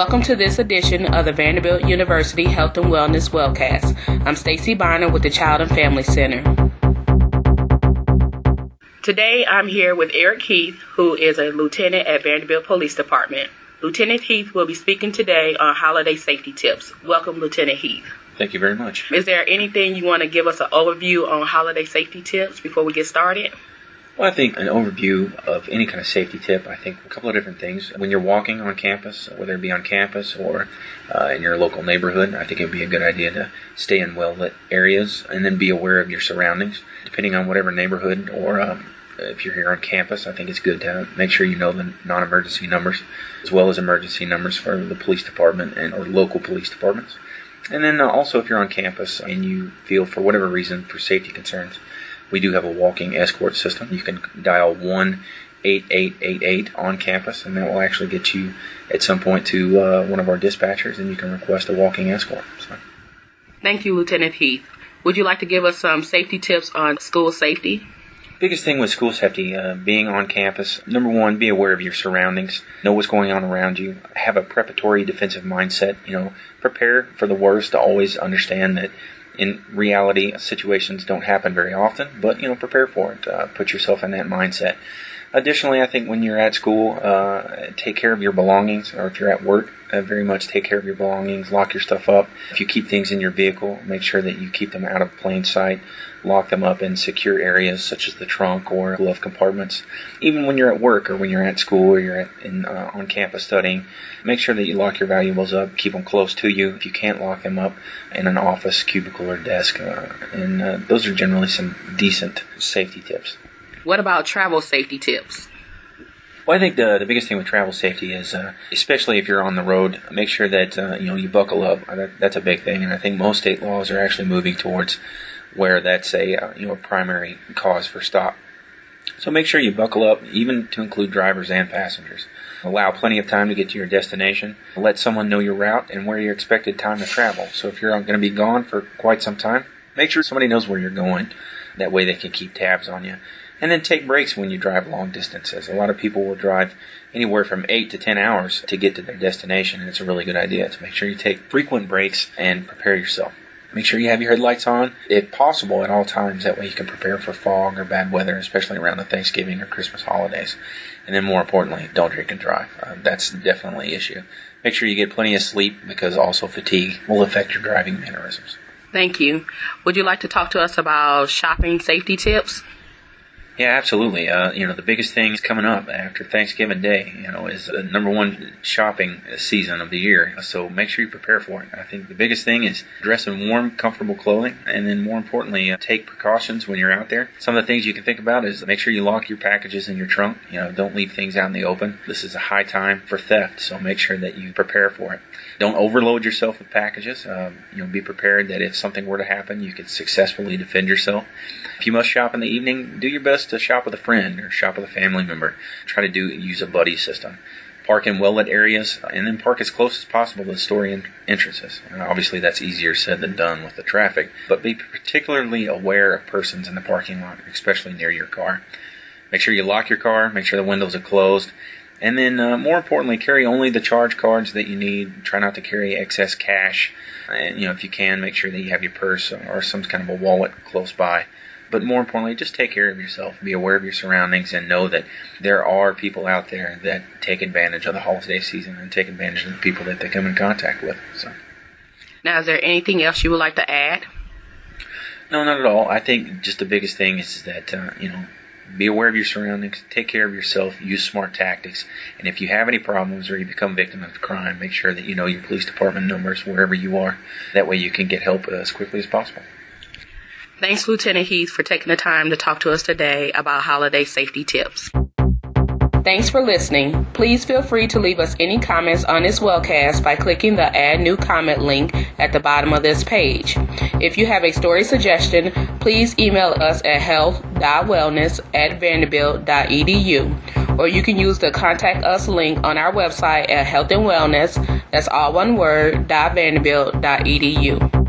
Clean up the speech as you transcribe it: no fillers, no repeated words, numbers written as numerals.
Welcome to this edition of the Vanderbilt University Health and Wellness Wellcast. I'm Stacy Bonner with the Child and Family Center. Today I'm here with Eric Heath, who is a lieutenant at Vanderbilt Police Department. Lieutenant Heath will be speaking today on holiday safety tips. Welcome, Lieutenant Heath. Thank you very much. Is there anything you want to give us an overview on holiday safety tips before we get started? Well, I think an overview of any kind of safety tip, I think a couple of different things. When you're walking on campus, whether it be on campus or in your local neighborhood, I think it would be a good idea to stay in well-lit areas and then be aware of your surroundings. Depending on whatever neighborhood or if you're here on campus, I think it's good to make sure you know the non-emergency numbers as well as emergency numbers for the police department and or local police departments. And then also if you're on campus and you feel for whatever reason for safety concerns, we do have a walking escort system. You can dial 1-8888 on campus, and that will actually get you at some point to one of our dispatchers, and you can request a walking escort. So. Thank you, Lieutenant Heath. Would you like to give us some safety tips on school safety? Biggest thing with school safety, being on campus, number one, be aware of your surroundings. Know what's going on around you. Have a preparatory defensive mindset. Prepare for the worst. Always understand that in reality, situations don't happen very often, but, prepare for it. Put yourself in that mindset. Additionally, I think when you're at school, take care of your belongings, or if you're at work, very much take care of your belongings. Lock your stuff up. If you keep things in your vehicle, make sure that you keep them out of plain sight. Lock them up in secure areas such as the trunk or glove compartments. Even when you're at work or when you're at school or you're on campus studying, make sure that you lock your valuables up. Keep them close to you. If you can't lock them up in an office, cubicle, or desk. And those are generally some decent safety tips. What about travel safety tips? Well, I think the biggest thing with travel safety is, especially if you're on the road, make sure that you buckle up. That's a big thing, and I think most state laws are actually moving towards where that's a primary cause for stop. So make sure you buckle up, even to include drivers and passengers. Allow plenty of time to get to your destination. Let someone know your route and where your expected time to travel. So if you're going to be gone for quite some time, make sure somebody knows where you're going. That way they can keep tabs on you. And then take breaks when you drive long distances. A lot of people will drive anywhere from 8 to 10 hours to get to their destination, and it's a really good idea to make sure you take frequent breaks and prepare yourself. Make sure you have your headlights on, if possible, at all times. That way you can prepare for fog or bad weather, especially around the Thanksgiving or Christmas holidays. And then more importantly, don't drink and drive. That's definitely an issue. Make sure you get plenty of sleep, because also fatigue will affect your driving mannerisms. Thank you. Would you like to talk to us about shopping safety tips? Yeah, absolutely. The biggest thing coming up after Thanksgiving Day, is the number one shopping season of the year. So make sure you prepare for it. I think the biggest thing is dress in warm, comfortable clothing, and then more importantly, take precautions when you're out there. Some of the things you can think about is make sure you lock your packages in your trunk. Don't leave things out in the open. This is a high time for theft, so make sure that you prepare for it. Don't overload yourself with packages. Be prepared that if something were to happen, you could successfully defend yourself. If you must shop in the evening, do your best to shop with a friend or shop with a family member. Try to use a buddy system. Park in well-lit areas, and then park as close as possible to the store entrances. Obviously, that's easier said than done with the traffic, but be particularly aware of persons in the parking lot, especially near your car. Make sure you lock your car, make sure the windows are closed, and then more importantly, carry only the charge cards that you need. Try not to carry excess cash, and if you can, make sure that you have your purse or some kind of a wallet close by. But more importantly, just take care of yourself. Be aware of your surroundings and know that there are people out there that take advantage of the holiday season and take advantage of the people that they come in contact with. So, now, is there anything else you would like to add? No, not at all. I think just the biggest thing is that, be aware of your surroundings, take care of yourself, use smart tactics, and if you have any problems or you become victim of crime, make sure that you know your police department numbers wherever you are. That way you can get help as quickly as possible. Thanks, Lieutenant Heath, for taking the time to talk to us today about holiday safety tips. Thanks for listening. Please feel free to leave us any comments on this wellcast by clicking the Add New Comment link at the bottom of this page. If you have a story suggestion, please email us at health.wellness@vanderbilt.edu, or you can use the Contact Us link on our website at health and wellness, that's all one word, .vanderbilt.edu.